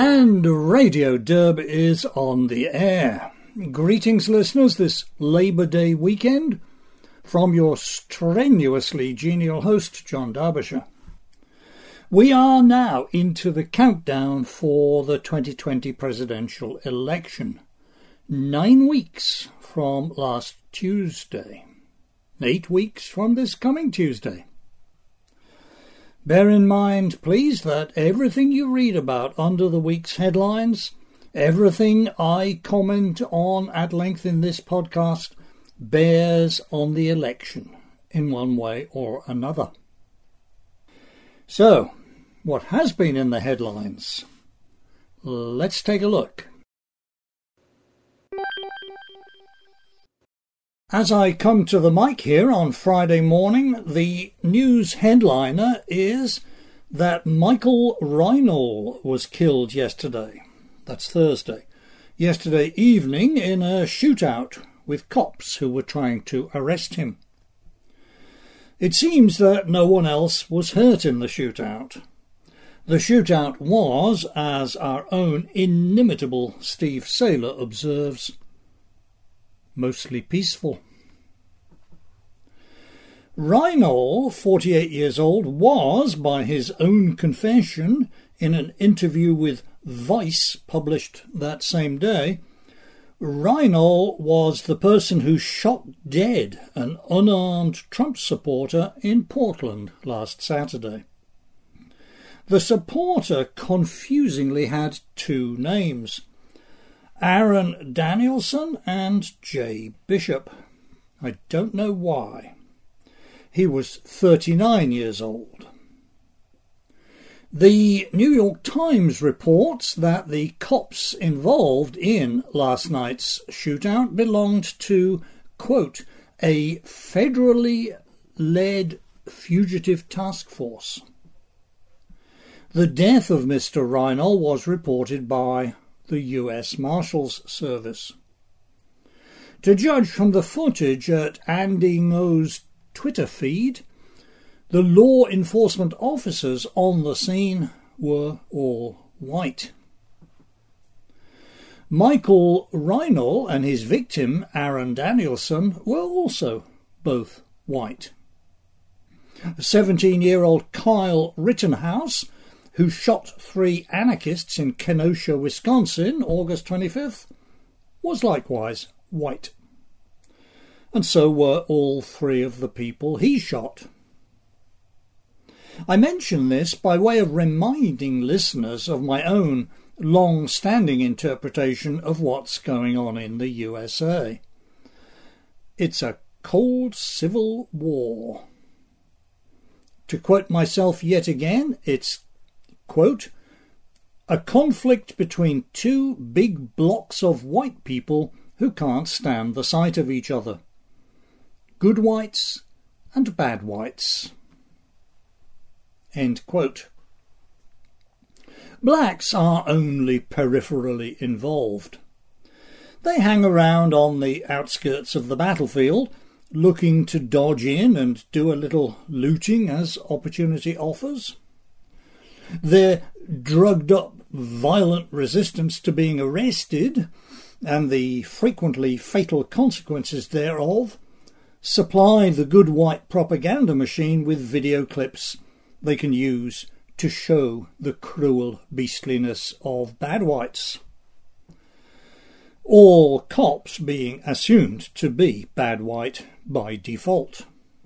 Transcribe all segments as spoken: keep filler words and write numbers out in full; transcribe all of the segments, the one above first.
And Radio Derb is on the air. Greetings, listeners, this Labour Day weekend from your strenuously genial host, John Derbyshire. We are now into the countdown for the twenty twenty presidential election. Nine weeks from last Tuesday. Eight weeks from this coming Tuesday. Bear in mind, please, that everything you read about under the week's headlines, everything I comment on at length in this podcast, bears on the election in one way or another. So, what has been in the headlines? Let's take a look. As I come to the mic here on Friday morning, the news headliner is that Michael Reinl was killed yesterday. That's Thursday. Yesterday evening in a shootout with cops who were trying to arrest him. It seems that no one else was hurt in the shootout. The shootout was, as our own inimitable Steve Saylor observes, mostly peaceful. Reinl, forty-eight years old, was, by his own confession, in an interview with Vice published that same day, Reinl was the person who shot dead an unarmed Trump supporter in Portland last Saturday. The supporter confusingly had two names, Aaron Danielson and Jay Bishop. I don't know why. He was thirty-nine years old. The New York Times reports that the cops involved in last night's shootout belonged to, quote, a federally led fugitive task force. The death of Mister Reinl was reported by the U S Marshals Service. To judge from the footage at Andy Ngo's Twitter feed, the law enforcement officers on the scene were all white. Michael Reinl and his victim, Aaron Danielson, were also both white. seventeen-year-old Kyle Rittenhouse, who shot three anarchists in Kenosha, Wisconsin, August twenty-fifth, was likewise white. And so were all three of the people he shot. I mention this by way of reminding listeners of my own long-standing interpretation of what's going on in the U S A. It's a cold civil war. To quote myself yet again, it's, quote, a conflict between two big blocks of white people who can't stand the sight of each other. Good whites and bad whites. End quote. Blacks are only peripherally involved. They hang around on the outskirts of the battlefield, looking to dodge in and do a little looting as opportunity offers. Their drugged-up, violent resistance to being arrested, and the frequently fatal consequences thereof, supply the good white propaganda machine with video clips they can use to show the cruel beastliness of bad whites. All cops being assumed to be bad white by default.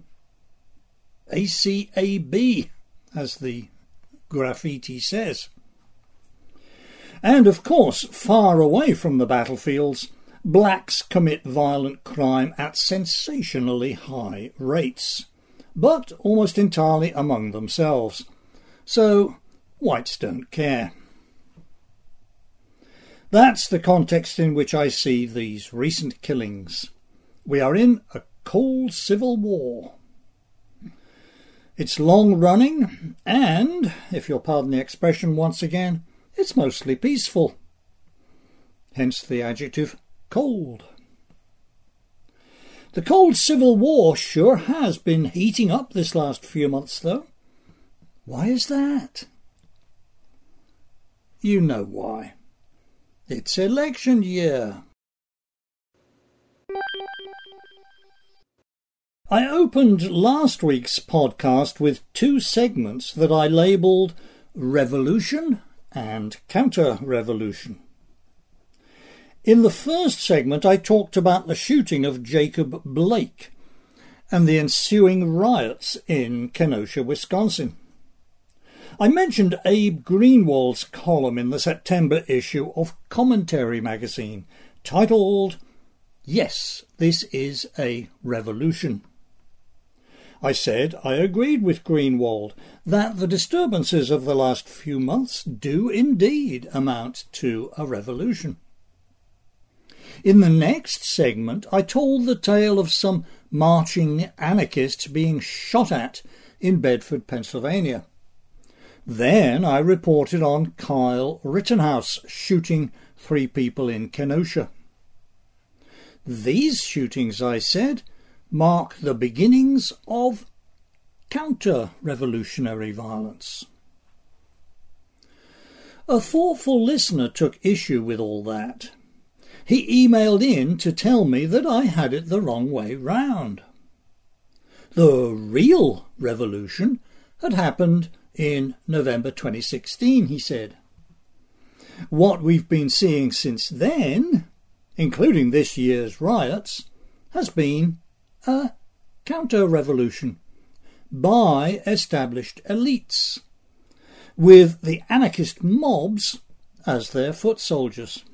A C A B, as the graffiti says. And of course, far away from the battlefields, blacks commit violent crime at sensationally high rates, but almost entirely among themselves. So, whites don't care. That's the context in which I see these recent killings. We are in a cold civil war. It's long running, and, if you'll pardon the expression once again, it's mostly peaceful. Hence the adjective cold. The cold civil war sure has been heating up this last few months, though. Why is that? You know why. It's election year. I opened last week's podcast with two segments that I labelled Revolution and Counter-Revolution. In the first segment I talked about the shooting of Jacob Blake and the ensuing riots in Kenosha, Wisconsin. I mentioned Abe Greenwald's column in the September issue of Commentary magazine, titled, "Yes, This is a Revolution." I said I agreed with Greenwald that the disturbances of the last few months do indeed amount to a revolution. In the next segment I told the tale of some marching anarchists being shot at in Bedford, Pennsylvania. Then I reported on Kyle Rittenhouse shooting three people in Kenosha. These shootings, I said, mark the beginnings of counter-revolutionary violence. A thoughtful listener took issue with all that. He emailed in to tell me that I had it the wrong way round. The real revolution had happened in November twenty sixteen, he said. What we've been seeing since then, including this year's riots, has been a counter-revolution by established elites, with the anarchist mobs as their foot soldiers.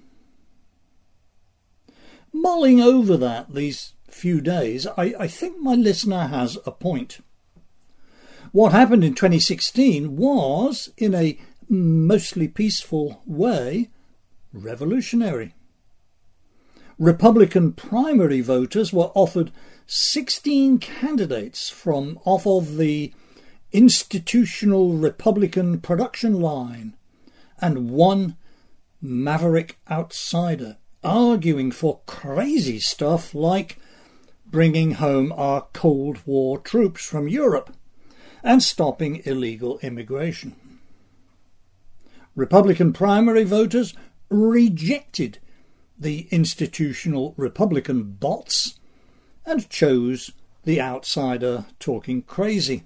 Mulling over that these few days, I, I think my listener has a point. What happened in twenty sixteen was, in a mostly peaceful way, revolutionary. Republican primary voters were offered sixteen candidates from off of the institutional Republican production line and one maverick outsider arguing for crazy stuff like bringing home our Cold War troops from Europe and stopping illegal immigration. Republican primary voters rejected the institutional Republican bots and chose the outsider talking crazy.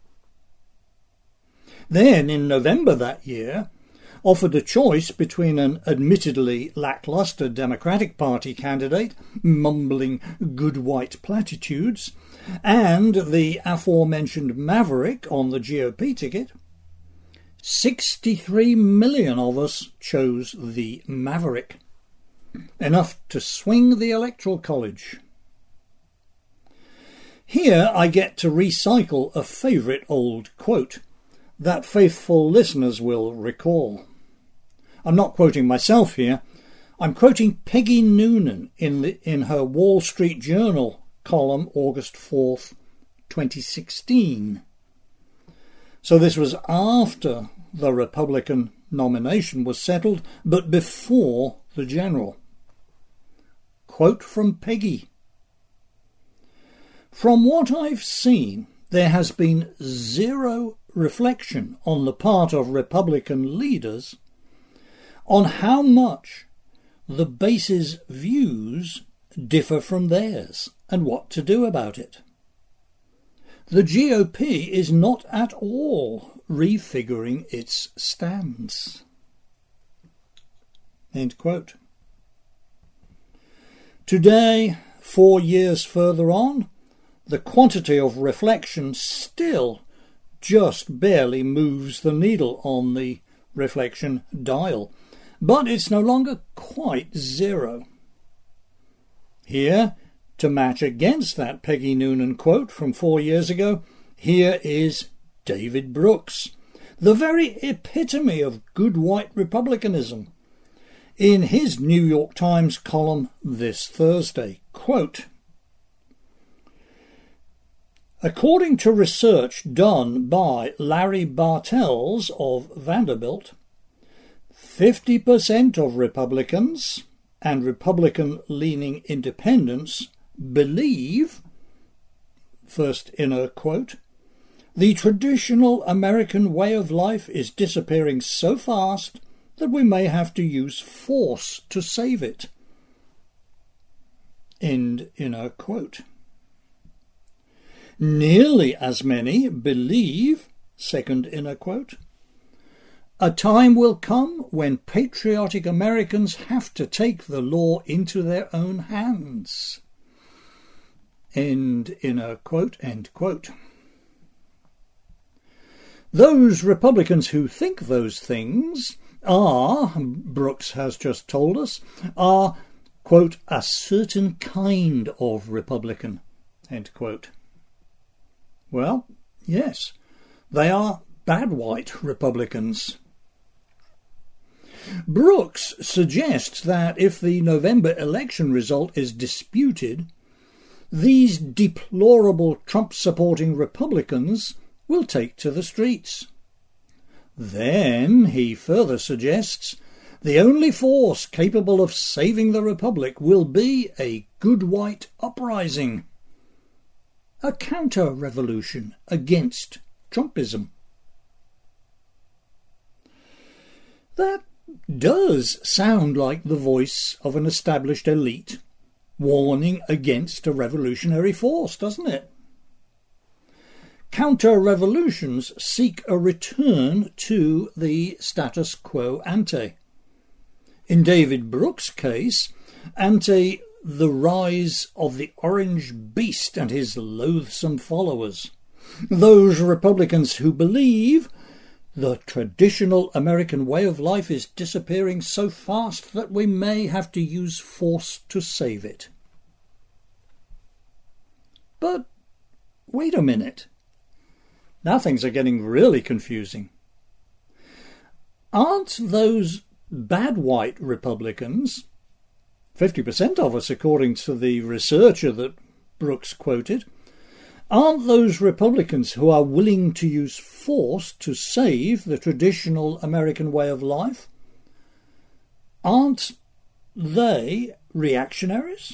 Then, in November that year, offered a choice between an admittedly lacklustre Democratic Party candidate mumbling good white platitudes and the aforementioned maverick on the G O P ticket. sixty-three million of us chose the maverick, enough to swing the Electoral College. Here I get to recycle a favourite old quote that faithful listeners will recall. I'm not quoting myself here. I'm quoting Peggy Noonan in, the, in her Wall Street Journal column, August fourth, twenty sixteen. So this was after the Republican nomination was settled, but before the general. Quote from Peggy. "From what I've seen, there has been zero reflection on the part of Republican leaders on how much the base's views differ from theirs and what to do about it. The G O P is not at all refiguring its stance." End quote. Today, four years further on, the quantity of reflection still just barely moves the needle on the reflection dial, but it's no longer quite zero. Here, to match against that Peggy Noonan quote from four years ago, here is David Brooks, the very epitome of good white republicanism, in his New York Times column this Thursday. Quote, "According to research done by Larry Bartels of Vanderbilt, fifty percent of Republicans and Republican-leaning independents believe," first inner quote, "the traditional American way of life is disappearing so fast that we may have to use force to save it. End inner quote. Nearly as many believe, second inner quote, a time will come when patriotic Americans have to take the law into their own hands. End inner quote, end quote. Those Republicans who think those things are, Brooks has just told us, are, quote, a certain kind of Republican, end quote. Well, yes, they are bad white Republicans. Brooks suggests that if the November election result is disputed, these deplorable Trump-supporting Republicans will take to the streets. Then, he further suggests, the only force capable of saving the Republic will be a good white uprising, a counter-revolution against Trumpism. That does sound like the voice of an established elite warning against a revolutionary force, doesn't it? Counter-revolutions seek a return to the status quo ante. In David Brooks' case, ante the rise of the orange beast and his loathsome followers, those Republicans who believe the traditional American way of life is disappearing so fast that we may have to use force to save it. But wait a minute. Now things are getting really confusing. Aren't those bad white Republicans, fifty percent of us according to the researcher that Brooks quoted, aren't those Republicans who are willing to use force to save the traditional American way of life, aren't they reactionaries?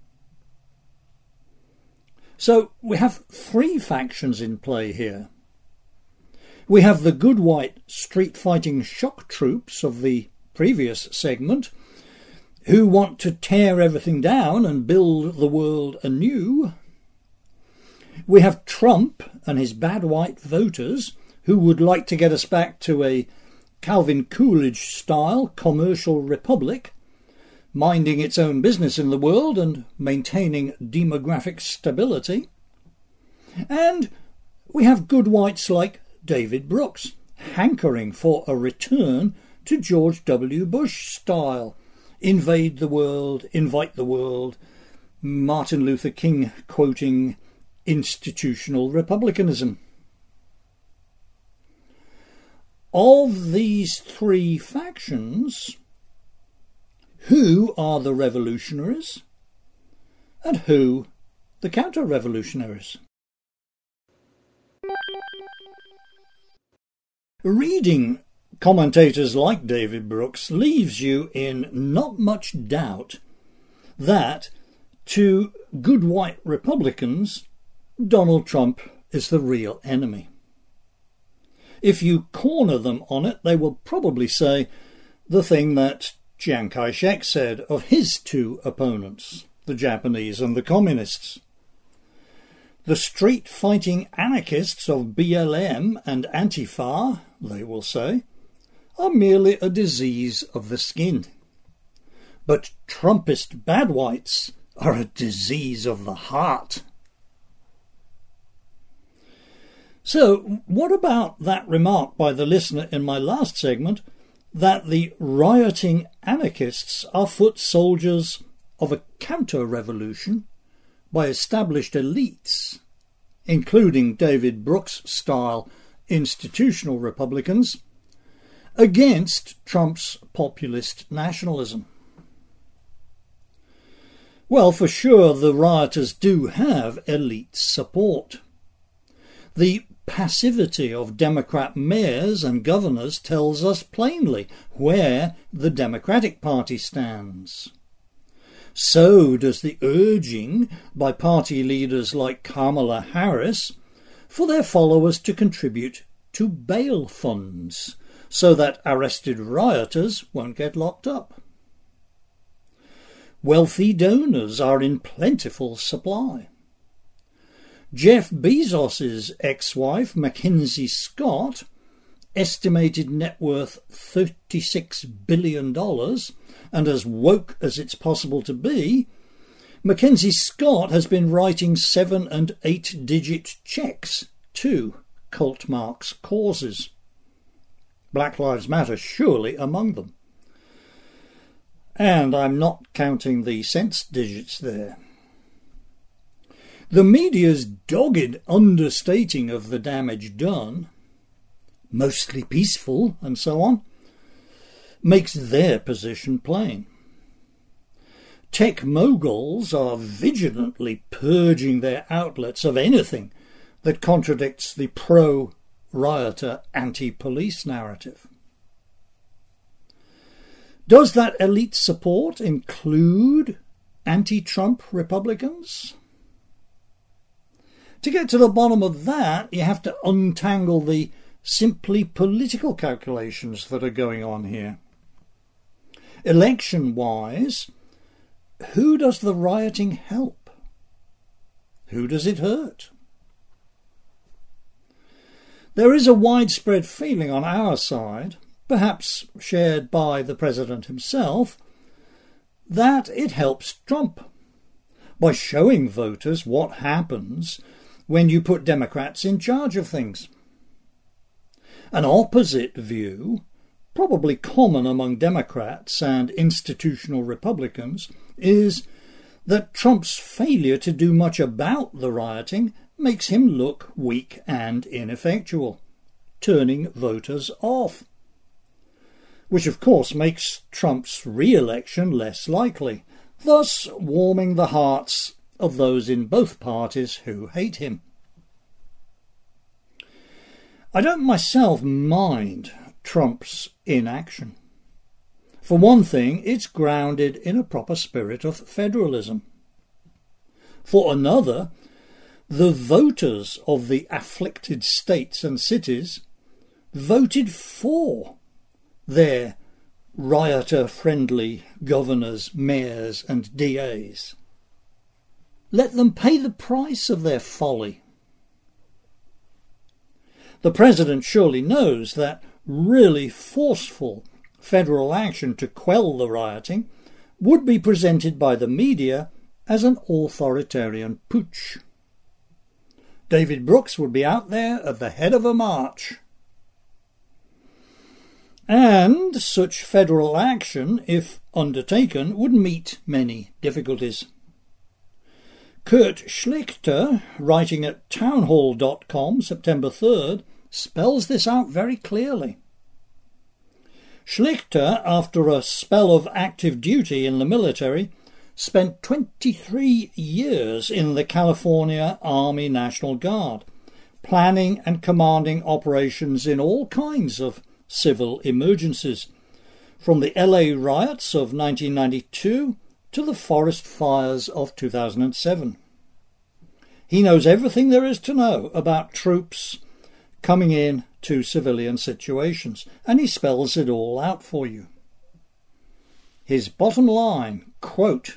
So we have three factions in play here. We have the good white street-fighting shock troops of the previous segment, who want to tear everything down and build the world anew. We have Trump and his bad white voters who would like to get us back to a Calvin Coolidge-style commercial republic, minding its own business in the world and maintaining demographic stability. And we have good whites like David Brooks, hankering for a return to George W. Bush style, invade the world, invite the world, Martin Luther King quoting institutional republicanism. Of these three factions, who are the revolutionaries and who the counter-revolutionaries? Reading commentators like David Brooks leaves you in not much doubt that to good white Republicans, Donald Trump is the real enemy. If you corner them on it, they will probably say the thing that Chiang Kai-shek said of his two opponents, the Japanese and the communists. The street-fighting anarchists of B L M and Antifa, they will say, are merely a disease of the skin. But Trumpist bad whites are a disease of the heart. So, what about that remark by the listener in my last segment that the rioting anarchists are foot soldiers of a counter-revolution by established elites, including David Brooks-style institutional Republicans, against Trump's populist nationalism? Well, for sure, the rioters do have elite support. The passivity of Democrat mayors and governors tells us plainly where the Democratic Party stands. So does the urging by party leaders like Kamala Harris for their followers to contribute to bail funds so that arrested rioters won't get locked up. Wealthy donors are in plentiful supply. Jeff Bezos's ex-wife, Mackenzie Scott, estimated net worth thirty-six billion dollars, and as woke as it's possible to be, Mackenzie Scott has been writing seven and eight digit cheques to cult Marx causes. Black Lives Matter surely among them. And I'm not counting the cents digits there. The media's dogged understating of the damage done, mostly peaceful and so on, makes their position plain. Tech moguls are vigilantly purging their outlets of anything that contradicts the pro-rioter anti-police narrative. Does that elite support include anti-Trump Republicans? To get to the bottom of that, you have to untangle the simply political calculations that are going on here. Election-wise, who does the rioting help? Who does it hurt? There is a widespread feeling on our side, perhaps shared by the President himself, that it helps Trump by showing voters what happens when you put Democrats in charge of things. An opposite view, probably common among Democrats and institutional Republicans, is that Trump's failure to do much about the rioting makes him look weak and ineffectual, turning voters off. Which of course makes Trump's re-election less likely, thus warming the hearts of those in both parties who hate him. I don't myself mind Trump's inaction. For one thing, it's grounded in a proper spirit of federalism. For another, the voters of the afflicted states and cities voted for their rioter-friendly governors, mayors and D As. Let them pay the price of their folly. The President surely knows that really forceful federal action to quell the rioting would be presented by the media as an authoritarian putsch. David Brooks would be out there at the head of a march. And such federal action, if undertaken, would meet many difficulties. Kurt Schlichter, writing at townhall dot com September third, spells this out very clearly. Schlichter, after a spell of active duty in the military, spent twenty-three years in the California Army National Guard, planning and commanding operations in all kinds of civil emergencies, from the L A riots of nineteen ninety-two to the forest fires of two thousand seven. He knows everything there is to know about troops coming in to civilian situations, and he spells it all out for you. His bottom line, quote,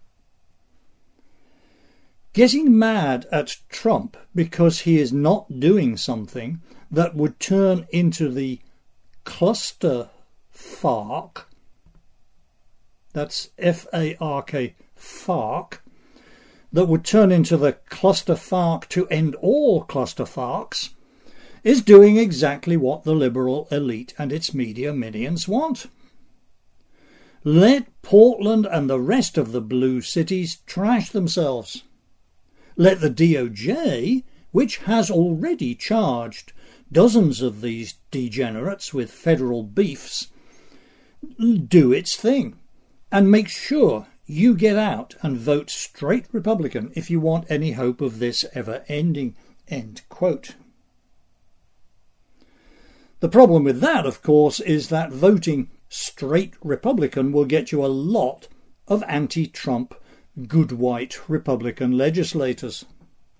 "Getting mad at Trump because he is not doing something that would turn into the cluster FARC, that's F A R K, FARC, that would turn into the cluster FARC to end all cluster FARCs, is doing exactly what the liberal elite and its media minions want. Let Portland and the rest of the blue cities trash themselves. Let the D O J, which has already charged dozens of these degenerates with federal beefs, do its thing, and make sure you get out and vote straight Republican if you want any hope of this ever ending." End quote. The problem with that, of course, is that voting straight Republican will get you a lot of anti-Trump good white Republican legislators.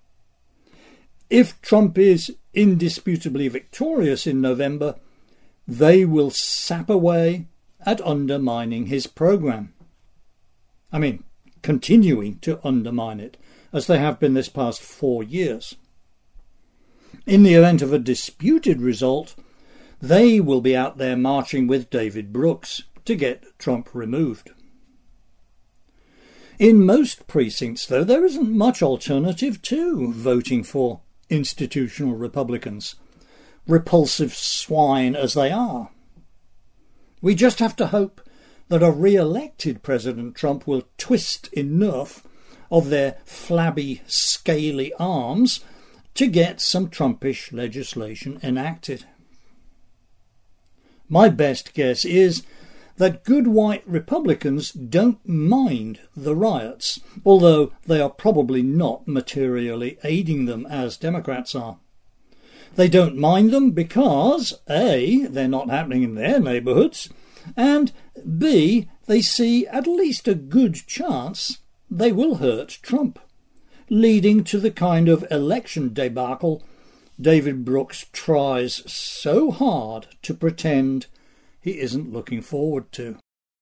If Trump is indisputably victorious in November, they will sap away at undermining his program. I mean, continuing to undermine it, as they have been this past four years. In the event of a disputed result, they will be out there marching with David Brooks to get Trump removed. In most precincts, though, there isn't much alternative to voting for institutional Republicans, repulsive swine as they are. We just have to hope that a re-elected President Trump will twist enough of their flabby, scaly arms to get some Trumpish legislation enacted. My best guess is that good white Republicans don't mind the riots, although they are probably not materially aiding them as Democrats are. They don't mind them because A, they're not happening in their neighbourhoods, and B, they see at least a good chance they will hurt Trump, leading to the kind of election debacle David Brooks tries so hard to pretend he isn't looking forward to.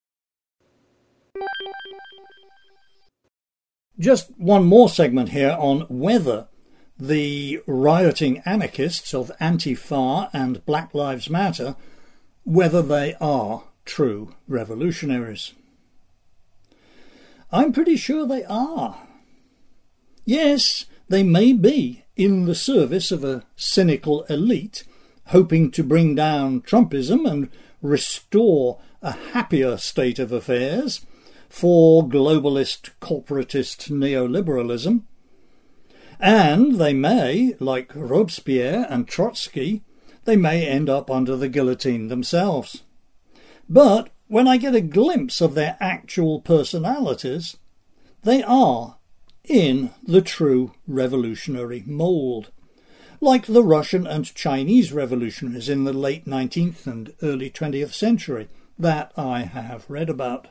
Just one more segment here on whether the rioting anarchists of Antifa and Black Lives Matter, whether they are true revolutionaries. I'm pretty sure they are. Yes, they may be in the service of a cynical elite, hoping to bring down Trumpism and restore a happier state of affairs for globalist, corporatist neoliberalism. And they may, like Robespierre and Trotsky, they may end up under the guillotine themselves. But when I get a glimpse of their actual personalities, they are in the true revolutionary mould, like the Russian and Chinese revolutionaries in the late nineteenth and early twentieth century that I have read about.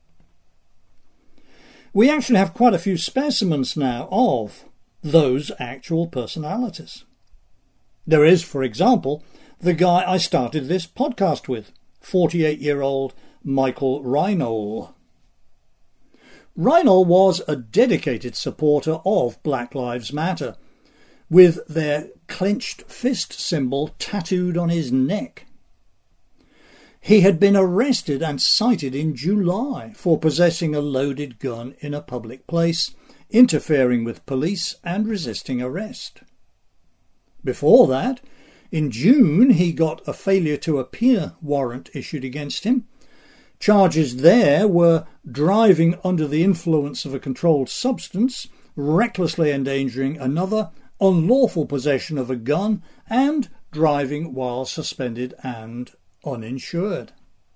We actually have quite a few specimens now of those actual personalities. There is, for example, the guy I started this podcast with, forty-eight-year-old Michael Reinoehl. Reinoehl was a dedicated supporter of Black Lives Matter, with their clenched fist symbol tattooed on his neck. He had been arrested and cited in July for possessing a loaded gun in a public place, interfering with police and resisting arrest. Before that, in June, he got a failure to appear warrant issued against him. Charges there were driving under the influence of a controlled substance, recklessly endangering another, unlawful possession of a gun, and driving while suspended and uninsured.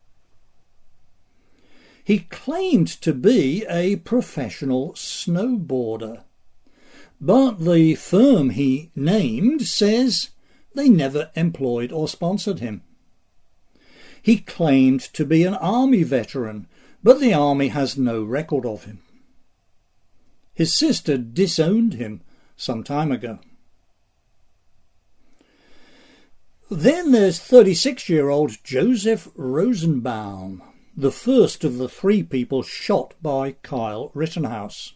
He claimed to be a professional snowboarder, but the firm he named says they never employed or sponsored him. He claimed to be an army veteran, but the army has no record of him. His sister disowned him some time ago. Then there's thirty-six-year-old Joseph Rosenbaum, the first of the three people shot by Kyle Rittenhouse.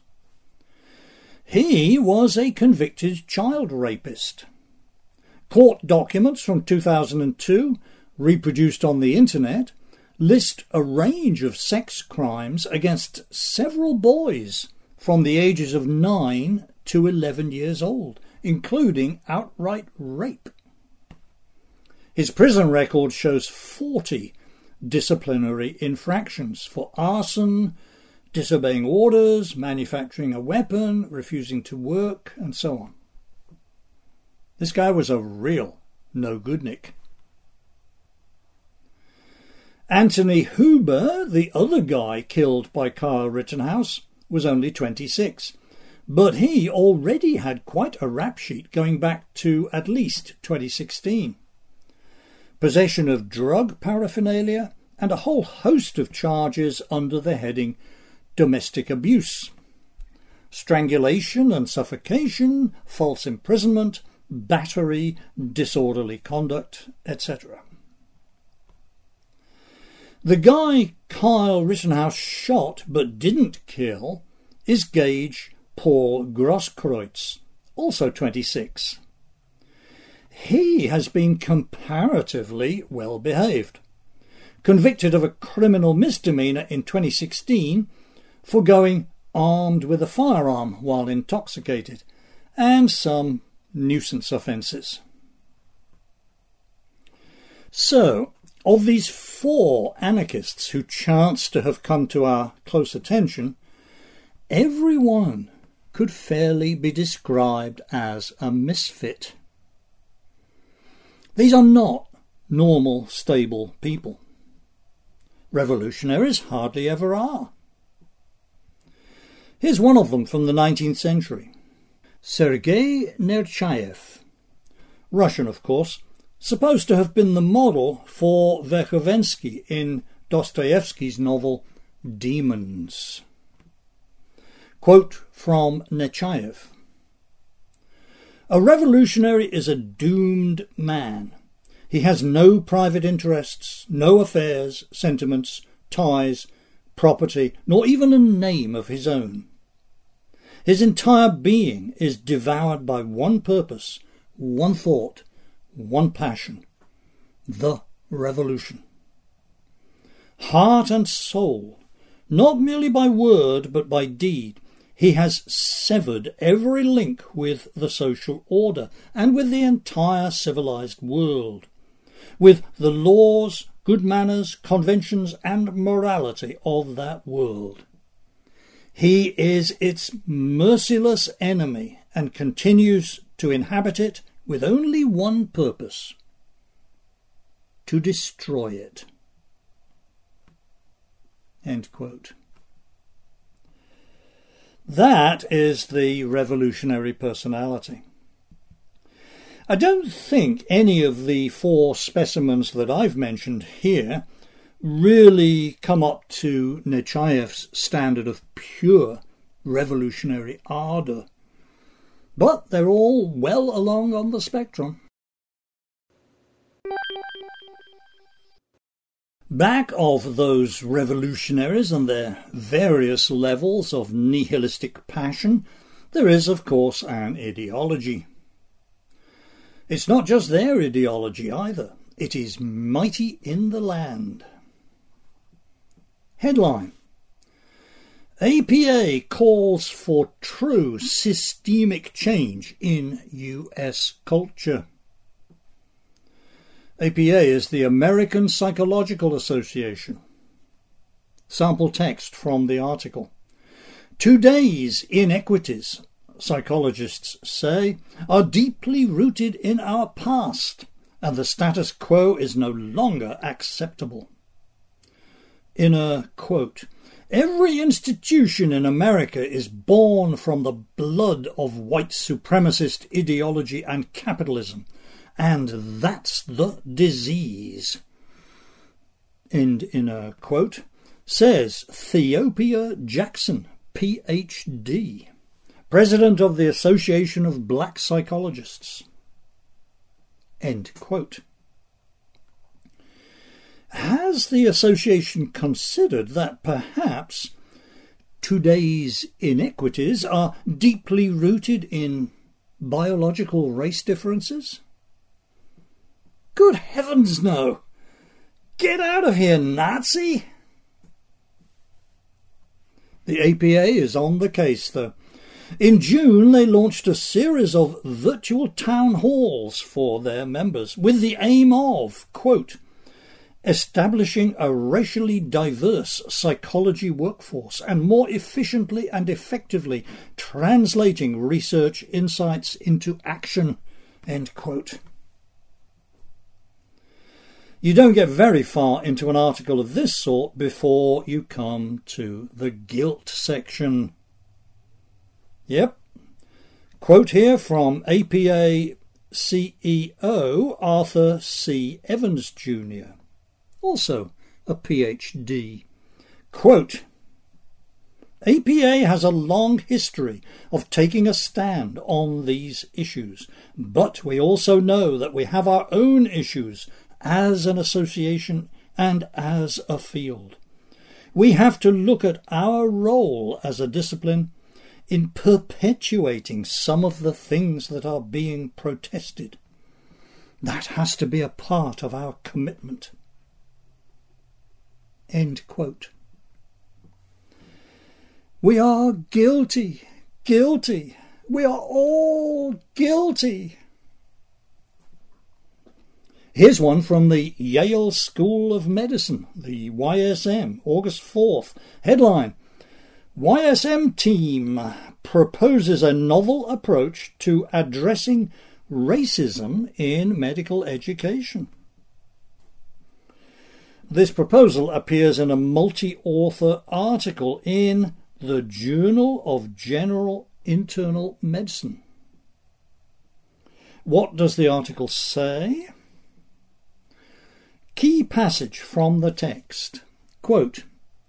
He was a convicted child rapist. Court documents from two thousand two, reproduced on the internet, list a range of sex crimes against several boys from the ages of nine to eleven years old, including outright rape. His prison record shows forty disciplinary infractions for arson, disobeying orders, manufacturing a weapon, refusing to work, and so on. This guy was a real no-goodnik. Anthony Huber, the other guy killed by Kyle Rittenhouse, was only twenty-six, but he already had quite a rap sheet going back to at least twenty sixteen. Possession of drug paraphernalia, and a whole host of charges under the heading domestic abuse, strangulation and suffocation, false imprisonment, battery, disorderly conduct, et cetera. The guy Kyle Rittenhouse shot but didn't kill is Gage Paul Grosskreutz, also twenty-six. He has been comparatively well behaved, convicted of a criminal misdemeanour in twenty sixteen for going armed with a firearm while intoxicated, and some nuisance offences. So, of these four anarchists who chance to have come to our close attention, every one could fairly be described as a misfit. These are not normal, stable people. Revolutionaries hardly ever are. Here's one of them from the nineteenth century. Sergei Nechayev. Russian, of course, supposed to have been the model for Verhovensky in Dostoevsky's novel Demons. Quote from Nechayev. A revolutionary is a doomed man. He has no private interests, no affairs, sentiments, ties, property, nor even a name of his own. His entire being is devoured by one purpose, one thought, one passion, the revolution. Heart and soul, not merely by word but by deed, he has severed every link with the social order and with the entire civilized world, with the laws, good manners, conventions and morality of that world. He is its merciless enemy and continues to inhabit it with only one purpose: to destroy it. End quote. That is the revolutionary personality. I don't think any of the four specimens that I've mentioned here really come up to Nechayev's standard of pure revolutionary ardour, but they're all well along on the spectrum. Back of those revolutionaries and their various levels of nihilistic passion, there is, of course, an ideology. It's not just their ideology either. It is mighty in the land. Headline: A P A calls for true systemic change in U S culture. A P A is the American Psychological Association. Sample text from the article. Today's inequities, psychologists say, are deeply rooted in our past, and the status quo is no longer acceptable. In a quote, every institution in America is born from the blood of white supremacist ideology and capitalism, and that's the disease. And in a quote, says Theopia Jackson, P H D, President of the Association of Black Psychologists. End quote. Has the association considered that perhaps today's inequities are deeply rooted in biological race differences? Good heavens, no! Get out of here, Nazi! The A P A is on the case, though. In June, they launched a series of virtual town halls for their members with the aim of, quote, establishing a racially diverse psychology workforce and more efficiently and effectively translating research insights into action, end quote. You don't get very far into an article of this sort before you come to the guilt section. Yep. Quote here from A P A C E O Arthur C. Evans Junior, also a P H D. Quote, A P A has a long history of taking a stand on these issues, but we also know that we have our own issues as an association and as a field. We have to look at our role as a discipline in perpetuating some of the things that are being protested. That has to be a part of our commitment. End quote. We are guilty, guilty. We are all guilty. Here's one from the Yale School of Medicine, the Y S M, August fourth. Headline: Y S M team proposes a novel approach to addressing racism in medical education. This proposal appears in a multi-author article in the Journal of General Internal Medicine. What does the article say? Key passage from the text. Quote,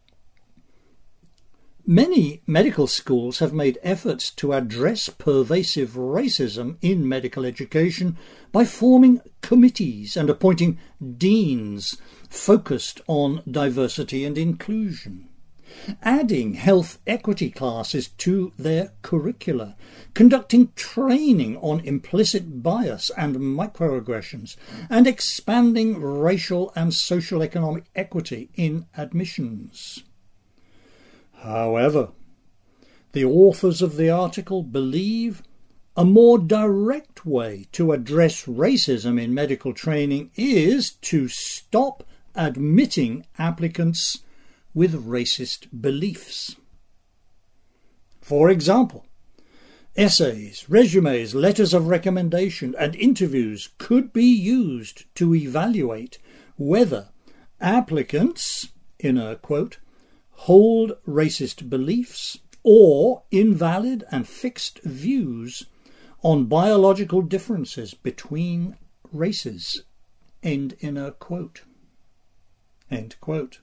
many medical schools have made efforts to address pervasive racism in medical education by forming committees and appointing deans focused on diversity and inclusion, adding health equity classes to their curricula, conducting training on implicit bias and microaggressions, and expanding racial and social economic equity in admissions. However, the authors of the article believe a more direct way to address racism in medical training is to stop admitting applicants with racist beliefs. For example, essays, resumes, letters of recommendation, and interviews could be used to evaluate whether applicants, in a quote, hold racist beliefs or invalid and fixed views on biological differences between races, end in a quote. End quote.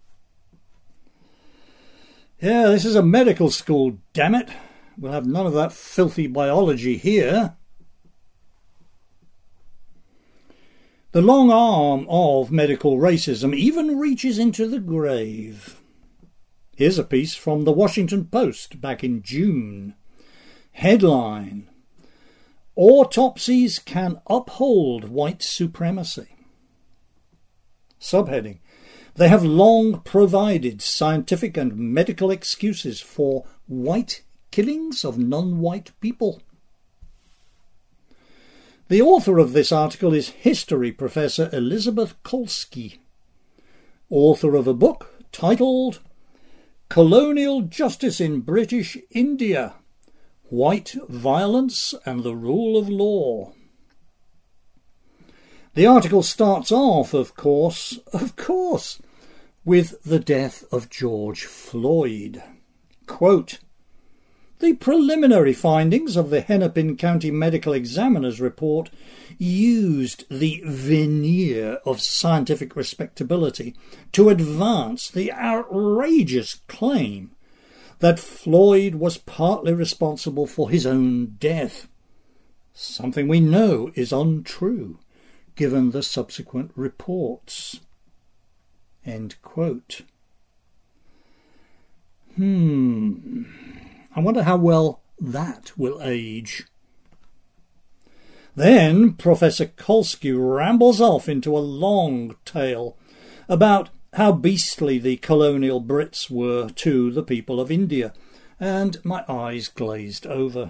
Yeah, this is a medical school, damn it. We'll have none of that filthy biology here. The long arm of medical racism even reaches into the grave. Here's a piece from the Washington Post back in June. Headline: Autopsies can uphold white supremacy. Subheading: They have long provided scientific and medical excuses for white killings of non-white people. The author of this article is history professor Elizabeth Kolsky, author of a book titled Colonial Justice in British India: White Violence and the Rule of Law. The article starts off, of course, of course, with the death of George Floyd. Quote, the preliminary findings of the Hennepin County Medical Examiner's report used the veneer of scientific respectability to advance the outrageous claim that Floyd was partly responsible for his own death, something we know is untrue given the subsequent reports. End quote. Hmm... I wonder how well that will age. Then Professor Kolsky rambles off into a long tale about how beastly the colonial Brits were to the people of India, and my eyes glazed over.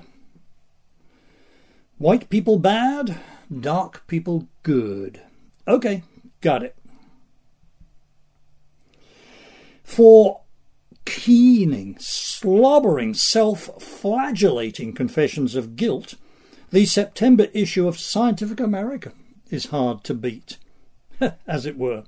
White people bad, dark people good. Okay, got it. For keening, slobbering, self-flagellating confessions of guilt, the September issue of Scientific American is hard to beat, as it were.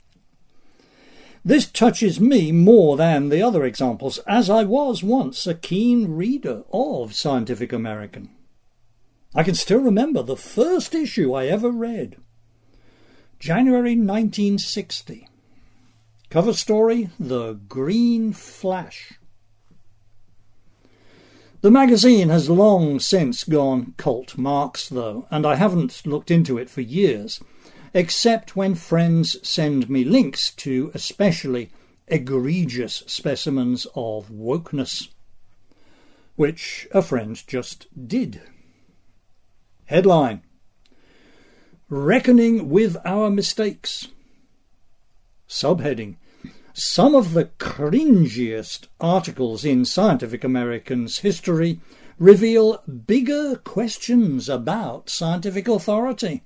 This touches me more than the other examples, as I was once a keen reader of Scientific American. I can still remember the first issue I ever read, January nineteen sixty. Cover story, The Green Flash. The magazine has long since gone cult marks, though, and I haven't looked into it for years, except when friends send me links to especially egregious specimens of wokeness, which a friend just did. Headline: Reckoning with Our Mistakes. Subheading: Some of the cringiest articles in Scientific American's history reveal bigger questions about scientific authority.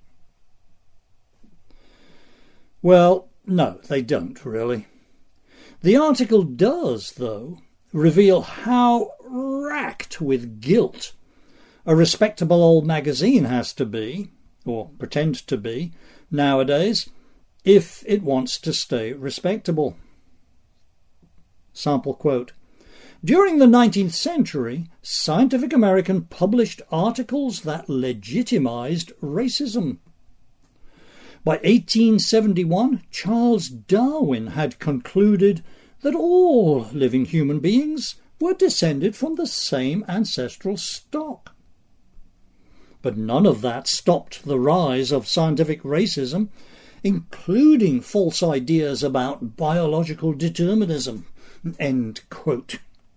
Well, no, they don't, really. The article does, though, reveal how racked with guilt a respectable old magazine has to be, or pretend to be, nowadays, if it wants to stay respectable. Sample quote: During the nineteenth century, Scientific American published articles that legitimized racism. By eighteen seventy-one, Charles Darwin had concluded that all living human beings were descended from the same ancestral stock. But none of that stopped the rise of scientific racism, including false ideas about biological determinism. End quote.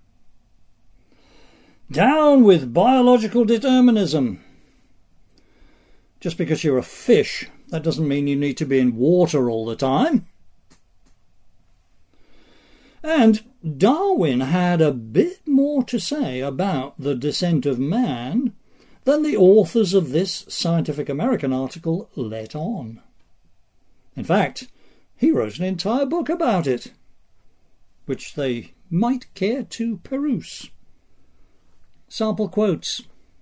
Down with biological determinism. Just because you're a fish, that doesn't mean you need to be in water all the time. And Darwin had a bit more to say about the descent of man than the authors of this Scientific American article let on. In fact, he wrote an entire book about it, which they might care to peruse. Sample quotes: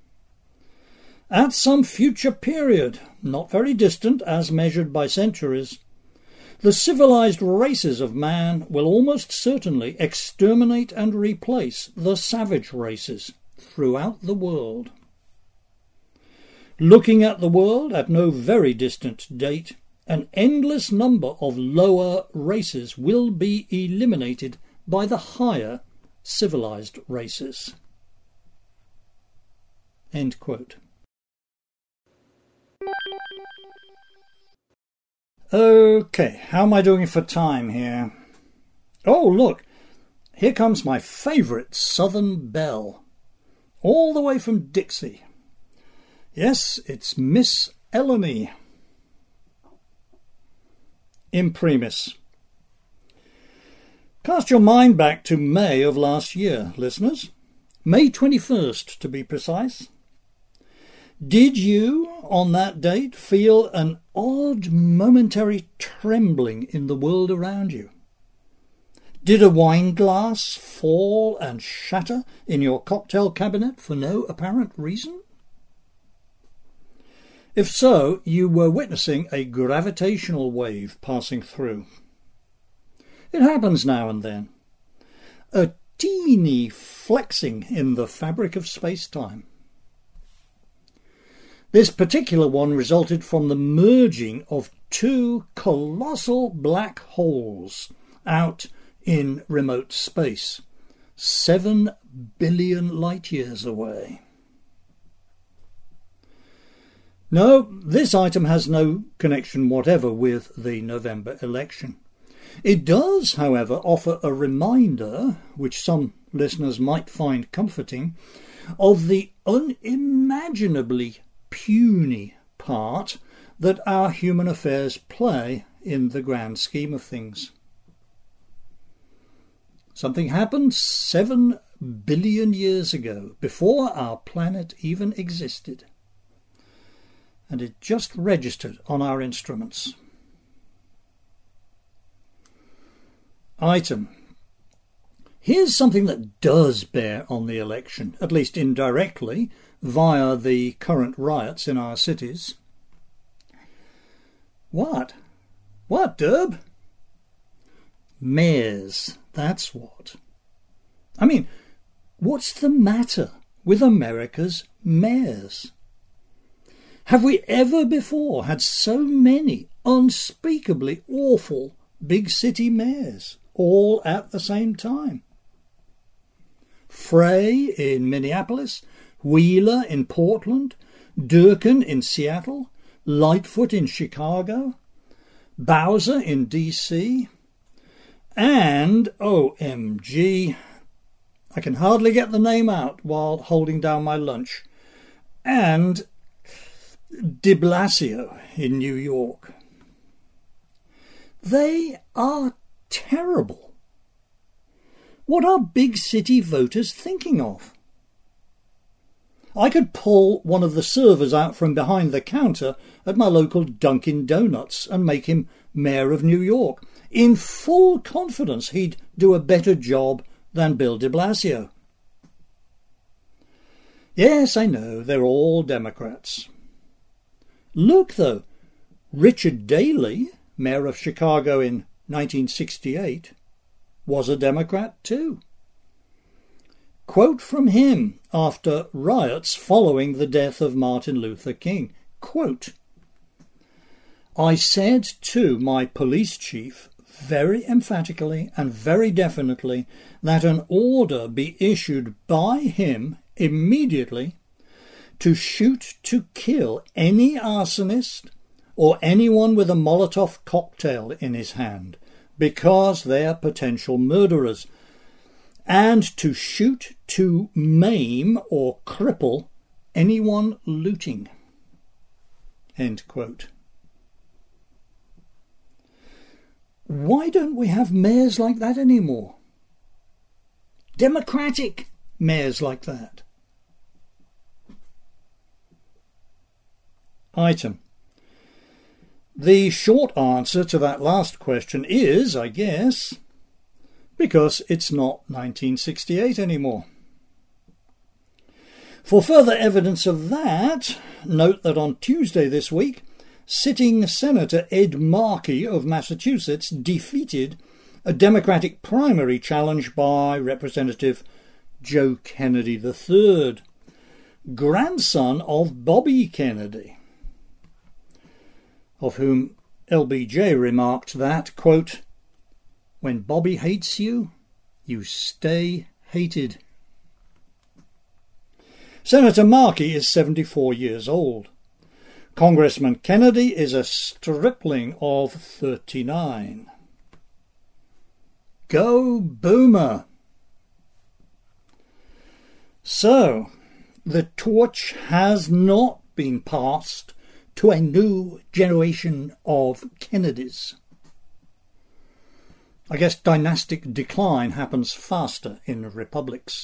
At some future period, not very distant as measured by centuries, the civilized races of man will almost certainly exterminate and replace the savage races throughout the world. Looking at the world at no very distant date, an endless number of lower races will be eliminated by the higher civilized races. End quote. Okay, how am I doing for time here? Oh, look, here comes my favourite Southern belle, all the way from Dixie. Yes, it's Miss Eleni. Imprimis. Cast your mind back to May of last year, listeners. May twenty-first, to be precise. Did you, on that date, feel an odd momentary trembling in the world around you? Did a wine glass fall and shatter in your cocktail cabinet for no apparent reason? If so, you were witnessing a gravitational wave passing through. It happens now and then. A teeny flexing in the fabric of space-time. This particular one resulted from the merging of two colossal black holes out in remote space, seven billion light-years away. No, this item has no connection whatever with the November election. It does, however, offer a reminder, which some listeners might find comforting, of the unimaginably puny part that our human affairs play in the grand scheme of things. Something happened seven billion years ago, before our planet even existed. And it just registered on our instruments. Item. Here's something that does bear on the election, at least indirectly, via the current riots in our cities. What? What, Derb? Mayors, that's what. I mean, what's the matter with America's mayors? Have we ever before had so many unspeakably awful big city mayors, all at the same time? Frey in Minneapolis, Wheeler in Portland, Durkin in Seattle, Lightfoot in Chicago, Bowser in D C, and O M G, I can hardly get the name out while holding down my lunch, and de Blasio in New York. They are terrible. What are big city voters thinking of? I could pull one of the servers out from behind the counter at my local Dunkin' Donuts and make him mayor of New York, in full confidence he'd do a better job than Bill de Blasio. Yes, I know, they're all Democrats. Look, though, Richard Daley, mayor of Chicago in nineteen sixty-eight, was a Democrat too. Quote from him after riots following the death of Martin Luther King. Quote, "I said to my police chief very emphatically and very definitely that an order be issued by him immediately to shoot to kill any arsonist or anyone with a Molotov cocktail in his hand, because they're potential murderers, and to shoot to maim or cripple anyone looting." End quote. Why don't we have mayors like that anymore? Democratic mayors like that. Item. The short answer to that last question is, I guess, because it's not nineteen sixty-eight anymore. For further evidence of that, note that on Tuesday this week, sitting Senator Ed Markey of Massachusetts defeated a Democratic primary challenge by Representative Joe Kennedy the third, grandson of Bobby Kennedy, of whom L B J remarked that, quote, "When Bobby hates you, you stay hated." Senator Markey is seventy-four years old. Congressman Kennedy is a stripling of thirty-nine. Go Boomer! So, the torch has not been passed to a new generation of Kennedys. I guess dynastic decline happens faster in republics.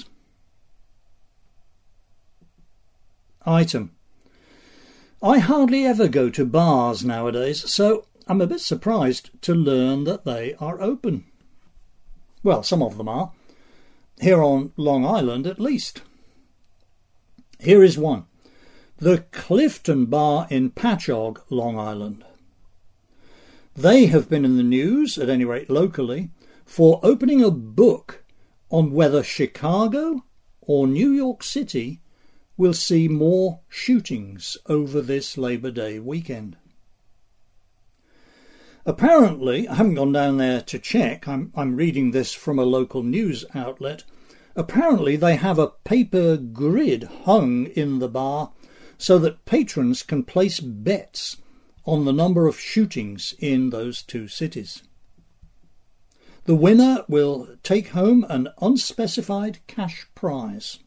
Item. I hardly ever go to bars nowadays, so I'm a bit surprised to learn that they are open. Well, some of them are. Here on Long Island, at least. Here is one. The Clifton Bar in Patchogue, Long Island. They have been in the news, at any rate locally, for opening a book on whether Chicago or New York City will see more shootings over this Labor Day weekend. Apparently, I haven't gone down there to check, I'm, I'm reading this from a local news outlet, apparently they have a paper grid hung in the bar so that patrons can place bets on the number of shootings in those two cities. The winner will take home an unspecified cash prize.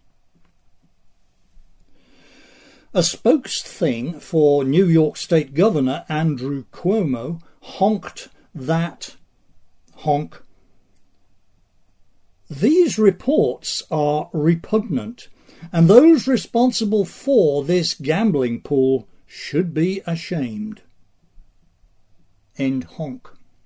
A spokesthing for New York State Governor Andrew Cuomo honked that honk. These reports are repugnant, and those responsible for this gambling pool should be ashamed. End honk.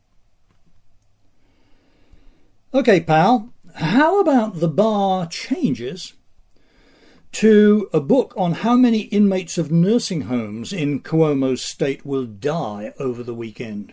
Okay, pal, how about the bar changes to a book on how many inmates of nursing homes in Cuomo's state will die over the weekend?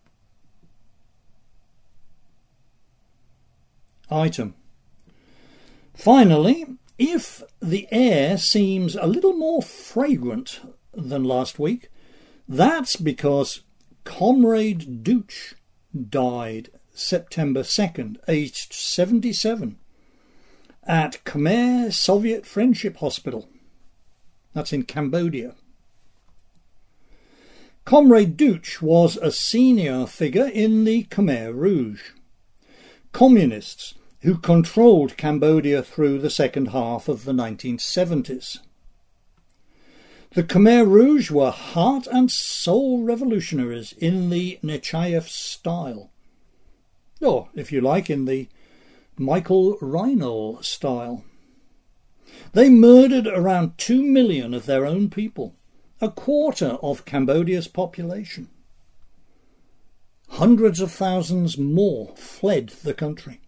Item. Finally, if the air seems a little more fragrant than last week, that's because Comrade Dooch died September second, aged seventy-seven. At Khmer Soviet Friendship Hospital. That's in Cambodia. Comrade Duch was a senior figure in the Khmer Rouge, communists who controlled Cambodia through the second half of the nineteen seventies. The Khmer Rouge were heart and soul revolutionaries in the Nechayev style, or, if you like, in the Michael Reinl style. They murdered around two million of their own people, a quarter of Cambodia's population. Hundreds of thousands more fled the country.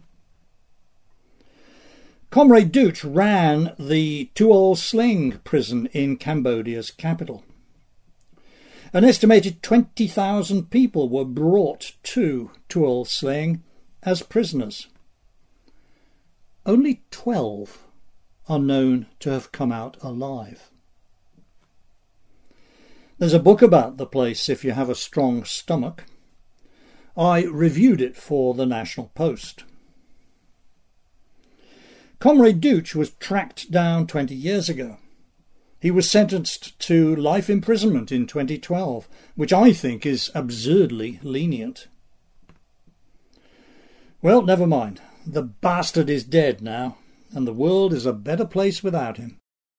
Comrade Duch ran the Tuol Sleng prison in Cambodia's capital. An estimated twenty thousand people were brought to Tuol Sleng as prisoners. Only twelve are known to have come out alive. There's a book about the place if you have a strong stomach. I reviewed it for the National Post. Comrade Duch was tracked down twenty years ago. He was sentenced to life imprisonment in twenty twelve, which I think is absurdly lenient. Well, never mind. The bastard is dead now, and the world is a better place without him.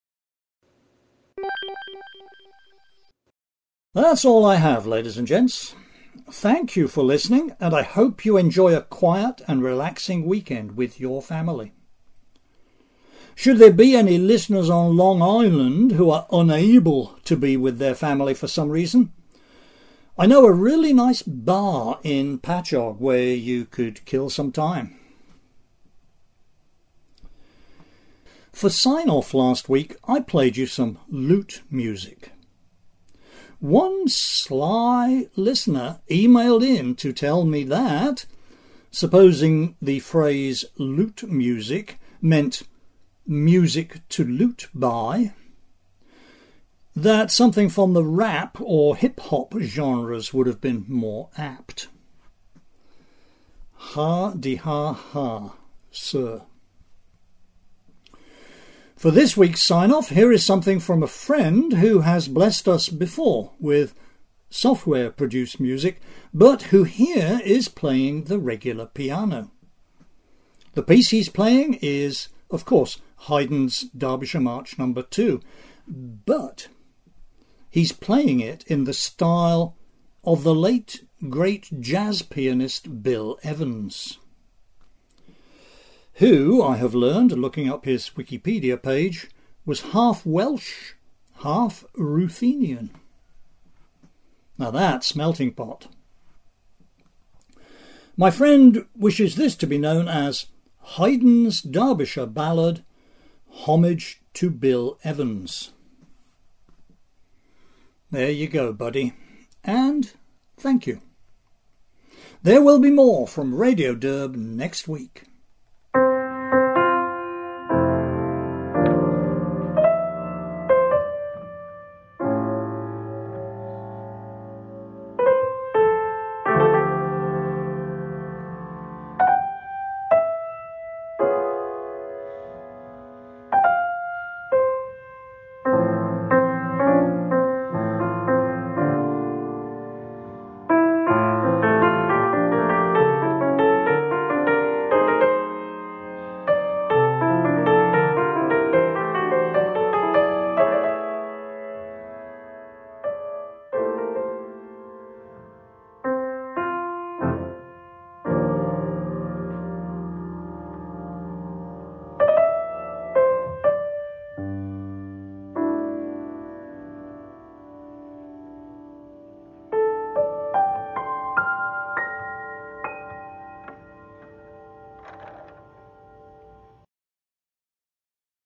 That's all I have, ladies and gents. Thank you for listening, and I hope you enjoy a quiet and relaxing weekend with your family. Should there be any listeners on Long Island who are unable to be with their family for some reason, I know a really nice bar in Patchogue where you could kill some time. For sign-off last week, I played you some lute music. One sly listener emailed in to tell me that, supposing the phrase lute music meant music to lute by, that something from the rap or hip-hop genres would have been more apt. Ha-de-ha-ha, sir. For this week's sign-off, here is something from a friend who has blessed us before with software-produced music, but who here is playing the regular piano. The piece he's playing is, of course, Haydn's Derbyshire March number two, but he's playing it in the style of the late great jazz pianist Bill Evans, who, I have learned, looking up his Wikipedia page, was half Welsh, half Ruthenian. Now that's melting pot. My friend wishes this to be known as Haydn's Derbyshire Ballad, Homage to Bill Evans. There you go, buddy. And thank you. There will be more from Radio Derb next week.